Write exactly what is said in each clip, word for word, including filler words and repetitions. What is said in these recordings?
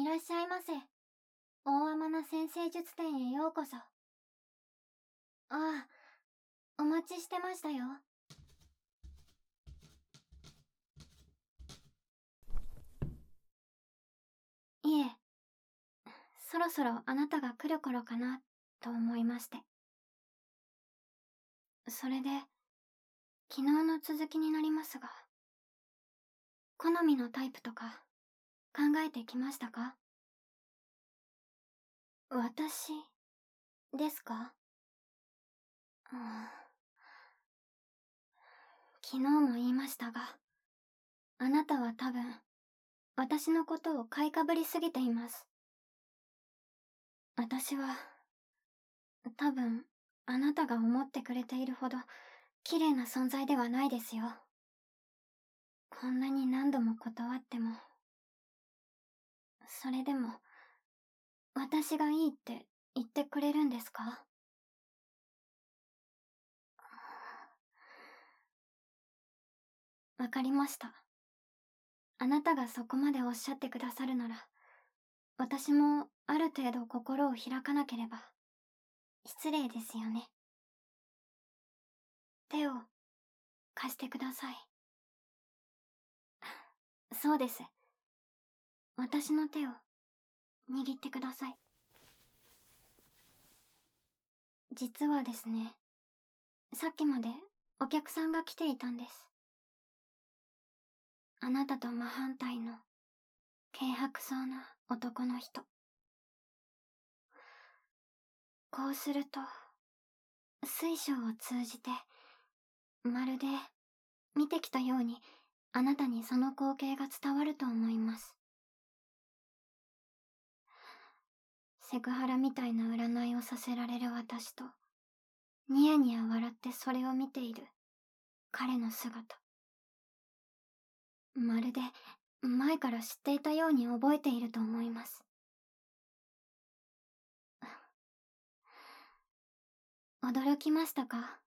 らっしゃいませ。大天那先生術店へようこそ。ああ、お待ちしてましたよ。いえ、そろそろあなたが来る頃かなと思いまして。それで、昨日の続きになりますが、好みのタイプとか考えてきましたか？私ですか？うん、昨日も言いましたが、あなたは多分私のことを買いかぶりすぎています。私は多分あなたが思ってくれているほど綺麗な存在ではないですよ。こんなに何度も断っても。それでも私がいいって言ってくれるんですか？わかりました。あなたがそこまでおっしゃってくださるなら、私もある程度心を開かなければ。失礼ですよね。手を貸してください。そうです。私の手を握ってください。実はですね、さっきまでお客さんが来ていたんです。あなたと真反対の軽薄そうな男の人。こうすると、水晶を通じて、まるで見てきたようにあなたにその光景が伝わると思います。セクハラみたいな占いをさせられる私と、ニヤニヤ笑ってそれを見ている彼の姿。まるで前から知っていたように覚えていると思います。驚きましたか？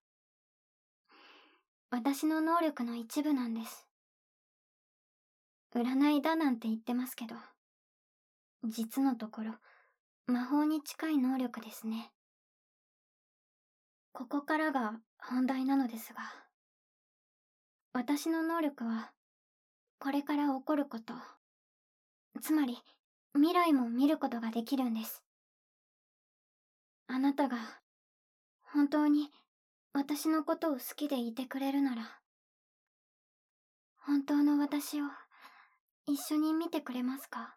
私の能力の一部なんです。占いだなんて言ってますけど、実のところ魔法に近い能力ですね。ここからが本題なのですが、私の能力はこれから起こること、つまり未来も見ることができるんです。あなたが本当に私のことを好きでいてくれるなら、本当の私を一緒に見てくれますか？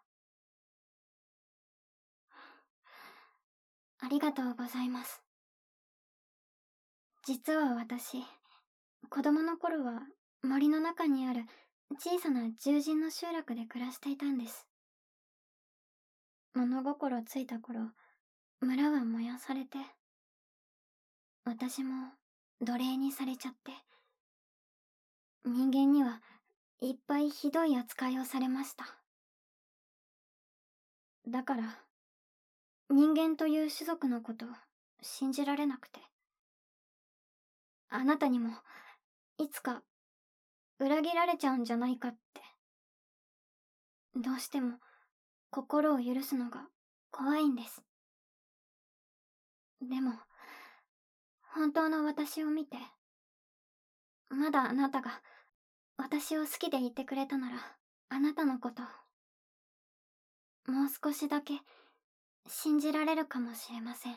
ありがとうございます。実は私、子供の頃は森の中にある小さな獣人の集落で暮らしていたんです。物心ついた頃、村は燃やされて、私も奴隷にされちゃって、人間にはいっぱいひどい扱いをされました。だから、人間という種族のこと信じられなくて。あなたにもいつか裏切られちゃうんじゃないかって。どうしても心を許すのが怖いんです。でも、本当の私を見て、まだあなたが私を好きでいてくれたなら、あなたのこと、もう少しだけ信じられるかもしれません。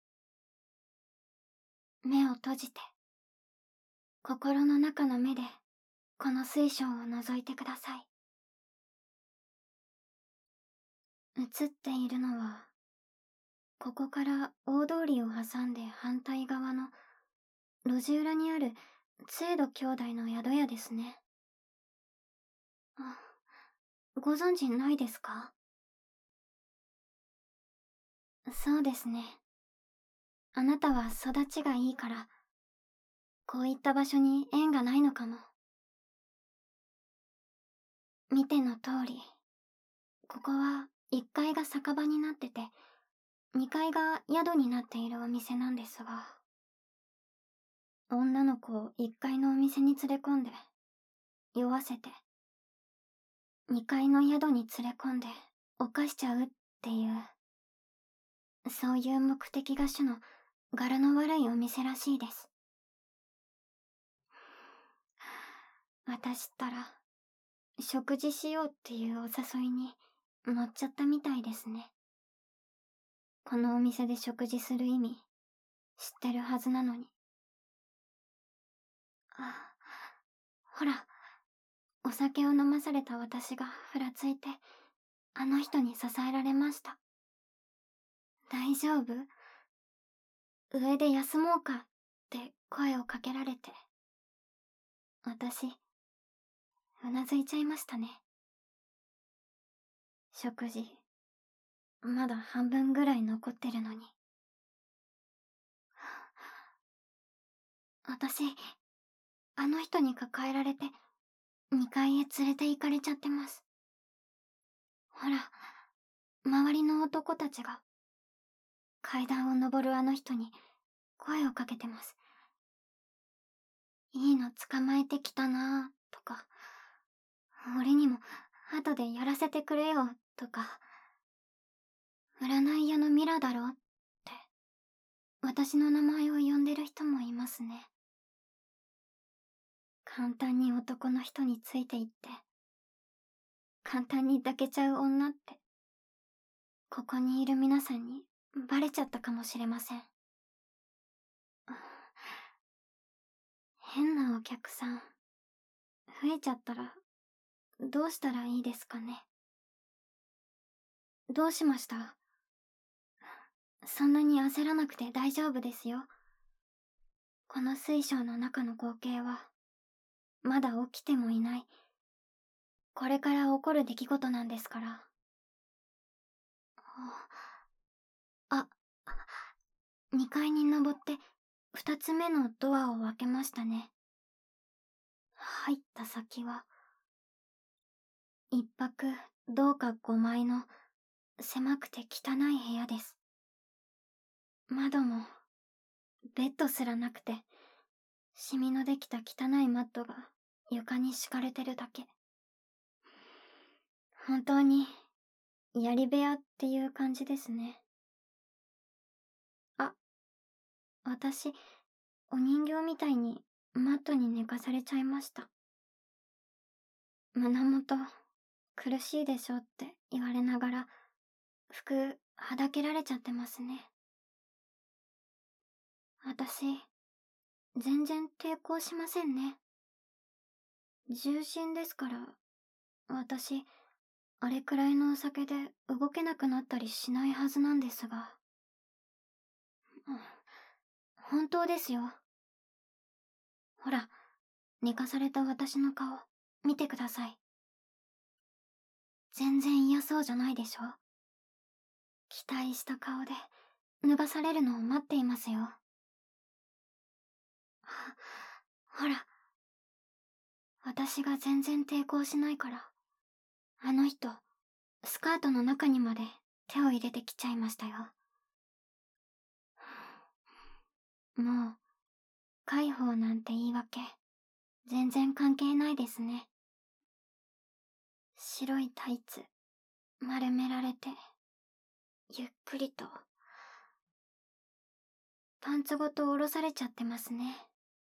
目を閉じて、心の中の目でこの水晶を覗いてください。映っているのは、ここから大通りを挟んで反対側の路地裏にある杖戸兄弟の宿屋ですね。あ、ご存知ないですか？そうですね。あなたは育ちがいいから、こういった場所に縁がないのかも。見ての通り、ここはいっかいが酒場になってて、にかいが宿になっているお店なんですが、女の子をいっかいのお店に連れ込んで、酔わせて、にかいの宿に連れ込んで、 犯しちゃうっていう、そういう目的が主の柄の悪いお店らしいです。私ったら、食事しようっていうお誘いに乗っちゃったみたいですね。このお店で食事する意味、知ってるはずなのに。あ、ほら、お酒を飲まされた私がふらついて、あの人に支えられました。大丈夫？上で休もうかって声をかけられて。私、うなずいちゃいましたね。食事、まだ半分ぐらい残ってるのに。私、あの人に抱えられて、にかいへ連れて行かれちゃってます。ほら、周りの男たちが、階段を登るあの人に声をかけてます。いいの捕まえてきたなぁ、とか、俺にも後でやらせてくれよ、とか、占い屋のミラだろって、私の名前を呼んでる人もいますね。簡単に男の人についていって、簡単に抱けちゃう女って、ここにいる皆さんにバレちゃったかもしれません。変なお客さん、増えちゃったら、どうしたらいいですかね。どうしました？そんなに焦らなくて大丈夫ですよ。この水晶の中の光景は、まだ起きてもいない。これから起こる出来事なんですから。あ、にかいに登ってふたつめのドアを開けましたね。入った先は、一泊どうかごまいの狭くて汚い部屋です。窓も、ベッドすらなくて、シミのできた汚いマットが床に敷かれてるだけ。本当に、槍部屋っていう感じですね。あ、私、お人形みたいにマットに寝かされちゃいました。胸元、苦しいでしょって言われながら、服、はだけられちゃってますね。私、全然抵抗しませんね。重心ですから、私、あれくらいのお酒で動けなくなったりしないはずなんですが。うん、本当ですよ。ほら、寝かされた私の顔、見てください。全然嫌そうじゃないでしょ。期待した顔で、脱がされるのを待っていますよ。ほら、私が全然抵抗しないから、あの人、スカートの中にまで手を入れてきちゃいましたよ。もう、介抱なんて言い訳、全然関係ないですね。白いタイツ、丸められて、ゆっくりと、パンツごと下ろされちゃってますね。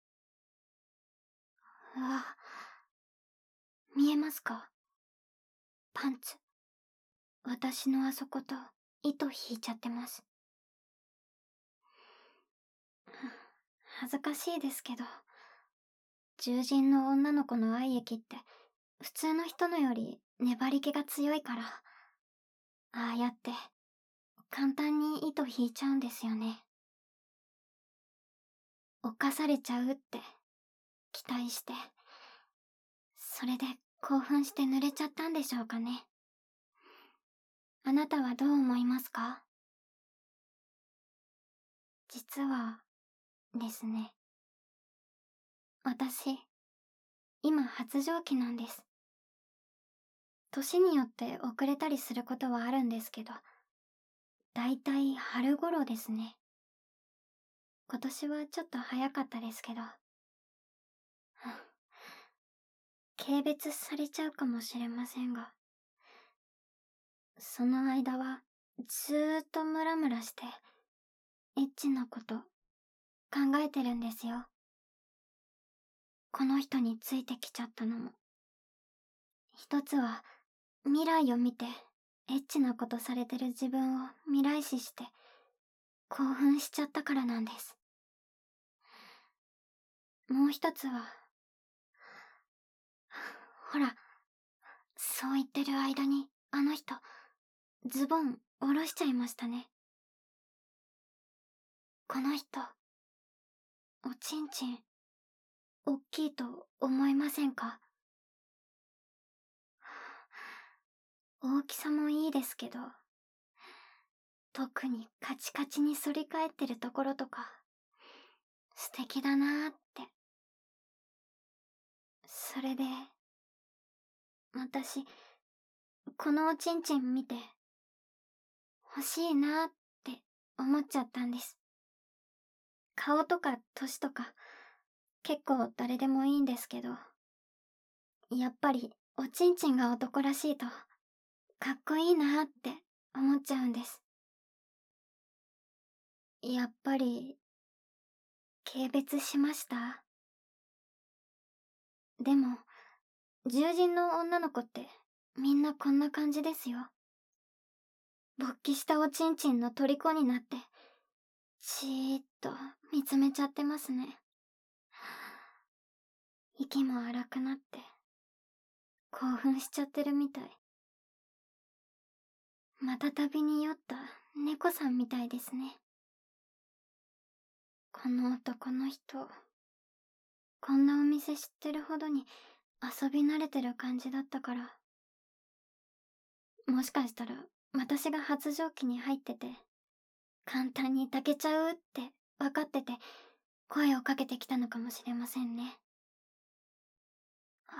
うわ、見えますか？パンツ。私のあそこと糸引いちゃってます。恥ずかしいですけど、獣人の女の子の愛液って普通の人のより粘り気が強いから、ああやって簡単に糸引いちゃうんですよね。犯されちゃうって期待して、それで興奮して濡れちゃったんでしょうかね。あなたはどう思いますか？実は、ですね。私、今発情期なんです。年によって遅れたりすることはあるんですけど、だいたい春頃ですね。今年はちょっと早かったですけど。軽蔑されちゃうかもしれませんが、 その間はずーっとムラムラしてエッチなこと考えてるんですよ。この人についてきちゃったのも、一つは未来を見てエッチなことされてる自分を未来視して興奮しちゃったからなんです。もう一つは、ほら、そう言ってる間にあの人ズボン下ろしちゃいましたね。この人、おちんちんおっきいと思いませんか？大きさもいいですけど、特にカチカチに反り返ってるところとか素敵だなーって。それで私このおちんちん見て欲しいなーって思っちゃったんです。顔とか歳とか結構誰でもいいんですけど、やっぱりおちんちんが男らしいとかっこいいなーって思っちゃうんです。やっぱり軽蔑しました？でも獣人の女の子ってみんなこんな感じですよ。勃起したおちんちんの虜になってじーっと見つめちゃってますね。息も荒くなって興奮しちゃってるみたい。また旅に酔った猫さんみたいですね。この男の人、こんなお店知ってるほどに遊び慣れてる感じだったから、もしかしたら私が発情期に入ってて簡単に抱けちゃうって分かってて声をかけてきたのかもしれませんね。は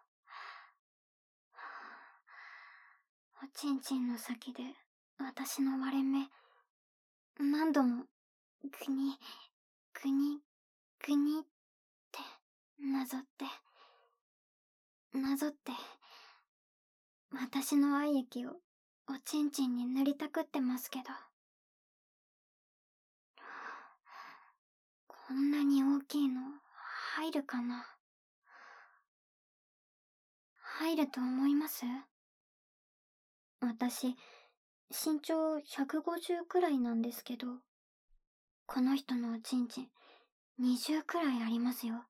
あ、おちんちんの先で私の割れ目何度もグニグニグニってなぞってなぞって私の愛液をおちんちんに塗りたくってますけど、こんなに大きいの入るかな？入ると思います？私身長ひゃくごじゅうくらいなんですけど、この人のおちんちんにじゅうくらいありますよ。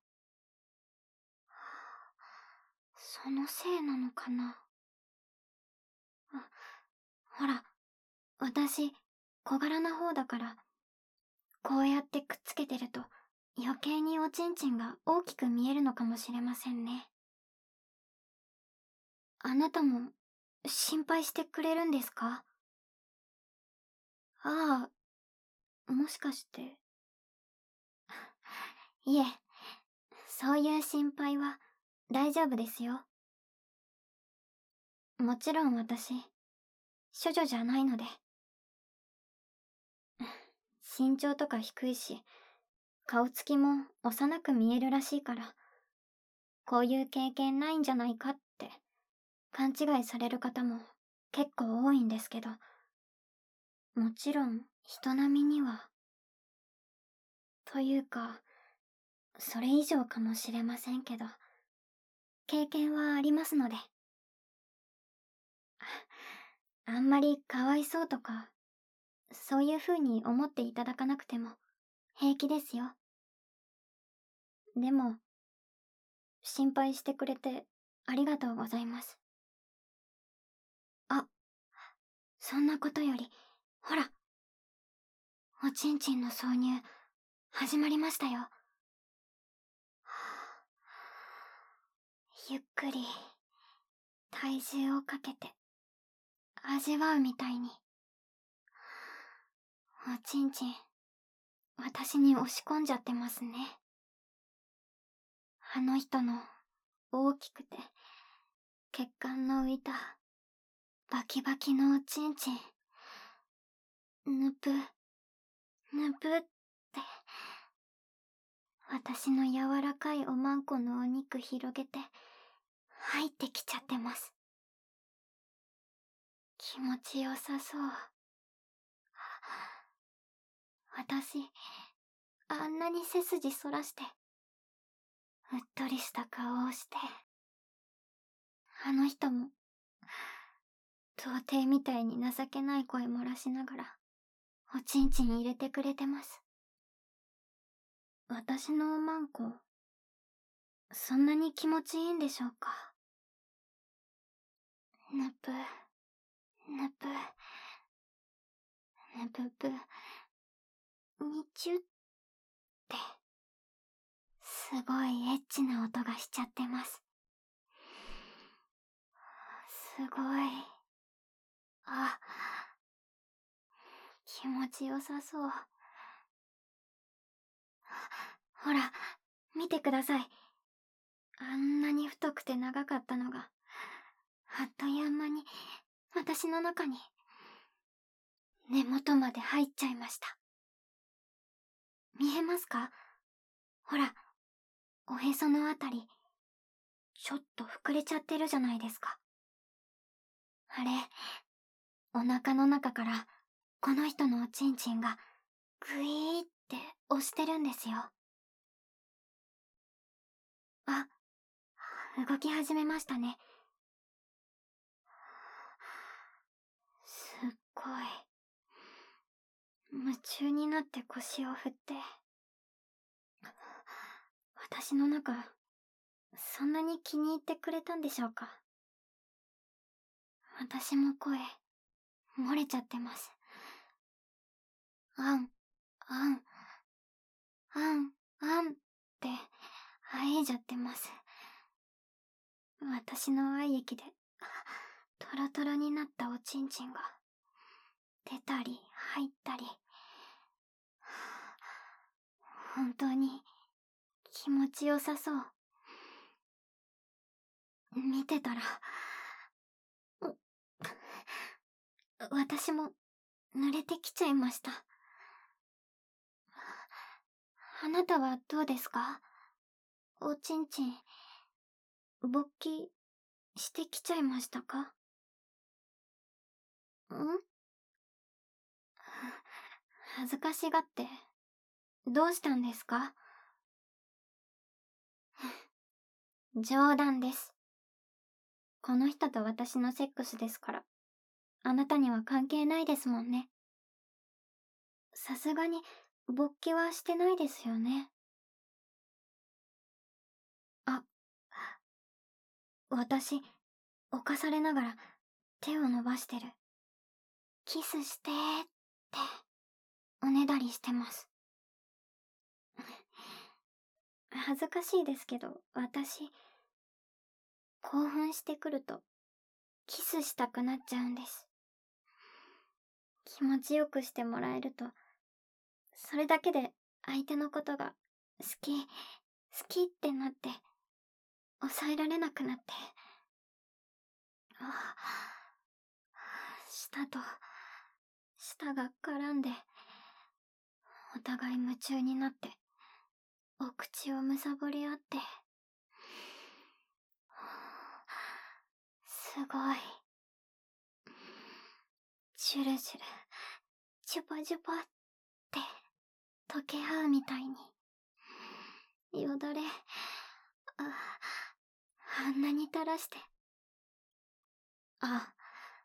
そのせいなのかな？あ、ほら、私小柄な方だから、こうやってくっつけてると余計におちんちんが大きく見えるのかもしれませんね。あなたも心配してくれるんですか？ああ、もしかして。いえ、そういう心配は大丈夫ですよ。もちろん私、処女じゃないので。身長とか低いし、顔つきも幼く見えるらしいから、こういう経験ないんじゃないかって勘違いされる方も結構多いんですけど、もちろん人並みには、というか、それ以上かもしれませんけど、経験はありますので。あんまりかわいそうとか、そういう風に思っていただかなくても平気ですよ。でも、心配してくれてありがとうございます。あ、そんなことより、ほら、おちんちんの挿入、始まりましたよ。ゆっくり、体重をかけて、味わうみたいに。おちんちん、私に押し込んじゃってますね。あの人の大きくて血管の浮いたバキバキのおちんちん、ぬぷぬぷって私の柔らかいおまんこのお肉広げて入ってきちゃってます。 気持ちよさそう。私、あんなに背筋そらして、うっとりした顔をして、あの人も、童貞みたいに情けない声漏らしながら、おちんちん入れてくれてます。私のおまんこ、そんなに気持ちいいんでしょうか。ぬぷ、ぬぷ、ぬぷぷ、にちゅって、すごいエッチな音がしちゃってます。すごい。あ、気持ちよさそう。ほら、見てください。あんなに太くて長かったのが、あっという間に私の中に根元まで入っちゃいました。見えますか？ほら、おへそのあたり、ちょっと膨れちゃってるじゃないですか。あれ、お腹の中からこの人のおちんちんがグイーって押してるんですよ。あ、動き始めましたね。すっごい。夢中になって腰を振って。私の中、そんなに気に入ってくれたんでしょうか。私も声、漏れちゃってます。あん、あん、あん、あんって、あえいじゃってます。私の愛液で、トロトロになったおちんちんが、出たり入ったり。本当に、気持ちよさそう。見てたら、私も、濡れてきちゃいました。あなたはどうですか？おちんちん、勃起してきちゃいましたか？ん？恥ずかしがって、どうしたんですか？冗談です。この人と私のセックスですから、あなたには関係ないですもんね。さすがに、勃起はしてないですよね。あ、私、犯されながら手を伸ばしてる。キスしてーって、おねだりしてます。恥ずかしいですけど、私、興奮してくると、キスしたくなっちゃうんです。気持ちよくしてもらえると、それだけで相手のことが好き、好きってなって、抑えられなくなって。あ、舌と、舌が絡んで、お互い夢中になって、お口をむさぼり合って。すごい。シュルシュル、ジュパジュパって、溶け合うみたいに。よだれ、あ、あんなに垂らして。あ、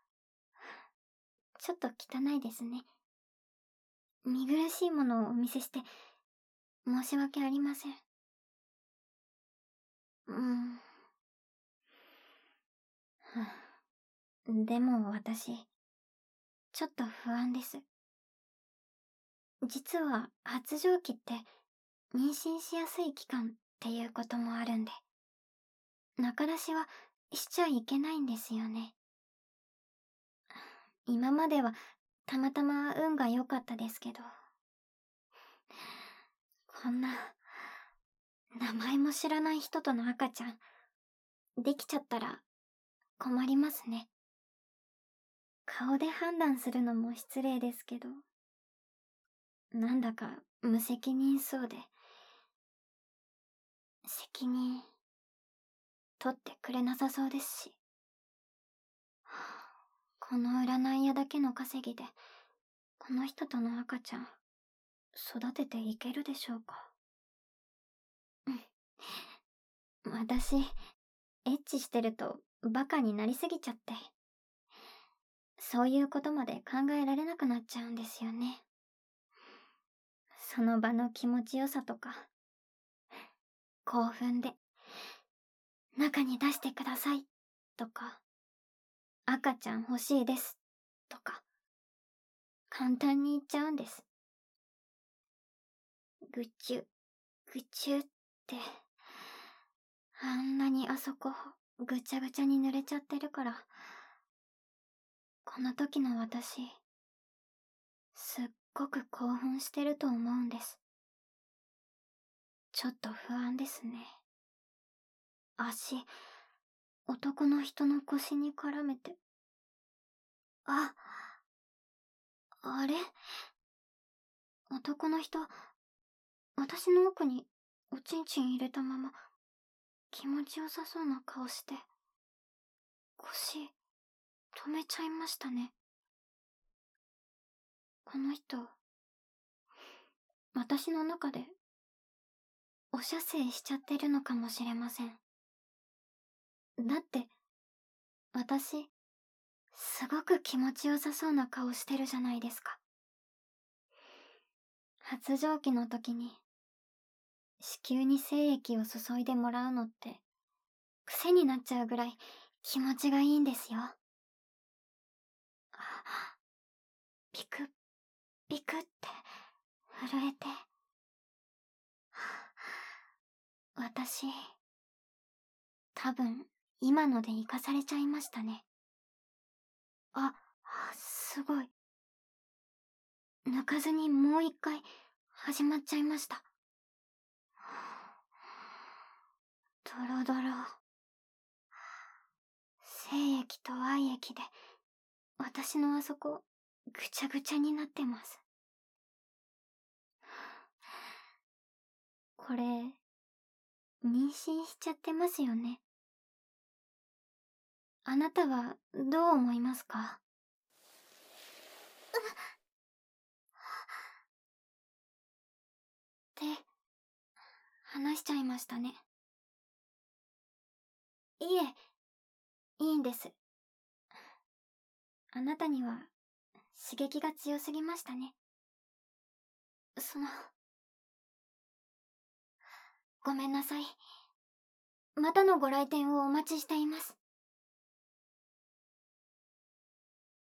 ちょっと汚いですね。見苦しいものをお見せして、申し訳ありません。うん。でも私、ちょっと不安です。実は発情期って妊娠しやすい期間っていうこともあるんで、中出しはしちゃいけないんですよね。今まではたまたま運が良かったですけど、こんな名前も知らない人との赤ちゃんできちゃったら困りますね。顔で判断するのも失礼ですけど、なんだか無責任そうで、責任取ってくれなさそうですし、 この占い屋だけの稼ぎで、この人との赤ちゃん、育てていけるでしょうか。うん。私、エッチしてるとバカになりすぎちゃって、そういうことまで考えられなくなっちゃうんですよね。その場の気持ちよさとか、興奮で、中に出してください、とか、赤ちゃん欲しいです、とか、簡単に言っちゃうんです。ぐちゅ、ぐちゅって、あんなにあそこ、ぐちゃぐちゃに濡れちゃってるから、この時の私、すっごく興奮してると思うんです。ちょっと不安ですね。足、男の人の腰に絡めて。あ、あれ？男の人、私の奥におちんちん入れたまま、気持ちよさそうな顔して、腰、止めちゃいましたね。この人、私の中で、お射精しちゃってるのかもしれません。だって、私、すごく気持ちよさそうな顔してるじゃないですか。発情期の時に、子宮に精液を注いでもらうのって、癖になっちゃうぐらい気持ちがいいんですよ。ピクッ、ピクって震えて。私、多分、今ので生かされちゃいましたね。あ、すごい。抜かずにもう一回、始まっちゃいました。ドロドロ。精液と愛液で、私のあそこ、ぐちゃぐちゃになってます。これ、妊娠しちゃってますよね。あなたはどう思いますか？って、話しちゃいましたね。いえ、いいんです。あなたには、刺激が強すぎましたね。その、ごめんなさい。またのご来店をお待ちしています。